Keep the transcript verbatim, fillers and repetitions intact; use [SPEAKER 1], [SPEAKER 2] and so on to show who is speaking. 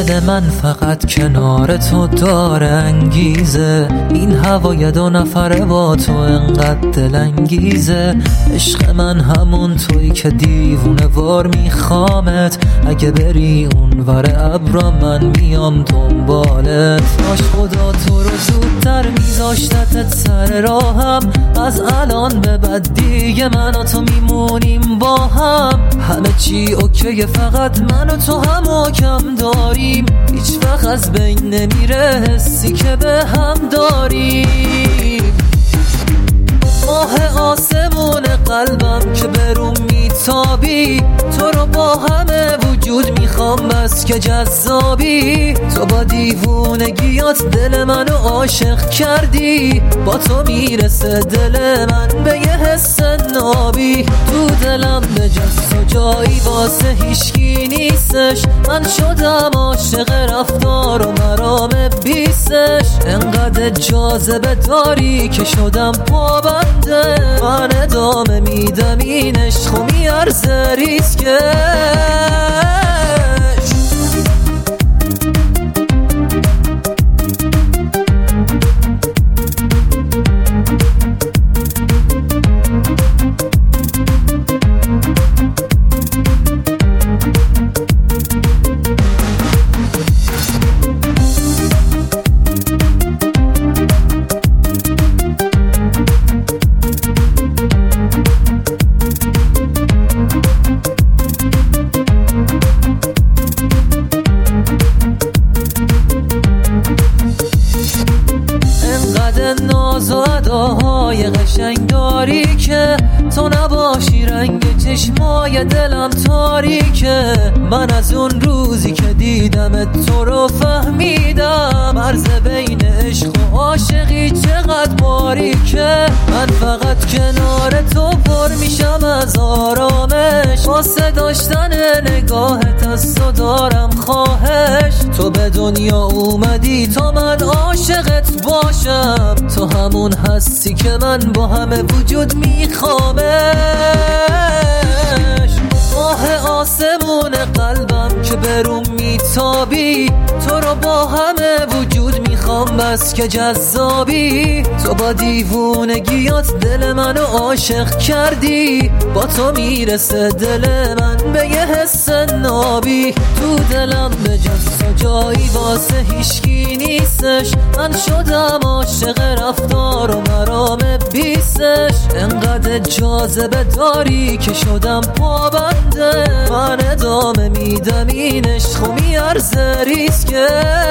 [SPEAKER 1] دل من فقط کنار تو داره انگیزه، این هوای دو نفره با تو انقدر دلانگیزه. عشق من همون تویی که دیوونه وار میخوامت، اگه بری اون ور ابرا من میام دنبالت. کاش خدا تو رو زودتر میذاشتت سر راهم، از الان به بعد دیگه من و تو میمونیم با هم. همه چی اوکیه فقط من و تو هم کم داریم، هیچ وقت از بین نمیره حسی که به هم داریم. ماه آسمون قلبم که بروم میتابی، تو رو با همه وجود میخوام بس که جذابی. تو با دیوونگیات دل منو عاشق کردی، با تو میرسه دل من به یه حس نابی. تو دلم به جز تو جایی واسه هیچکی نیستش، من شدم عاشق رفتار و مرام بیستش. انقدر جاذبه داری که شدم پابنده، من ادامه میدم این عشق میارزه ریسکش. ناز و اداهای قشنگ داری که تو نباشی رنگ چشمای دلم تاریکه. من از اون روزی که دیدمت تو رو فهمیدم، مرز بین عشق و عاشقی چقدر باریکه. من فقط کنار تو پر میشم از آرامش، واسه داشتن نگاهت از تو دارم خواهش. تو به دنیا اومدی تا من عاشقت باشم، تو همون هستی که من با همه وجود میخوامش. ماه آسمون قلبم که بروم میتابی، تو رو با همه وجود میخوام بس که جذابی. تو با دیوونگیات دل منو عاشق کردی، با تو میرسه دل من به یه حس نابی. تو دلم به جز تو جایی واسه هیچکی نیستش، من شدم عاشق رفتار و مرام بیستش. انقدر جاذبه داری که شدم پابنده، من ادامه میدم این عشق میارزه ریسکش.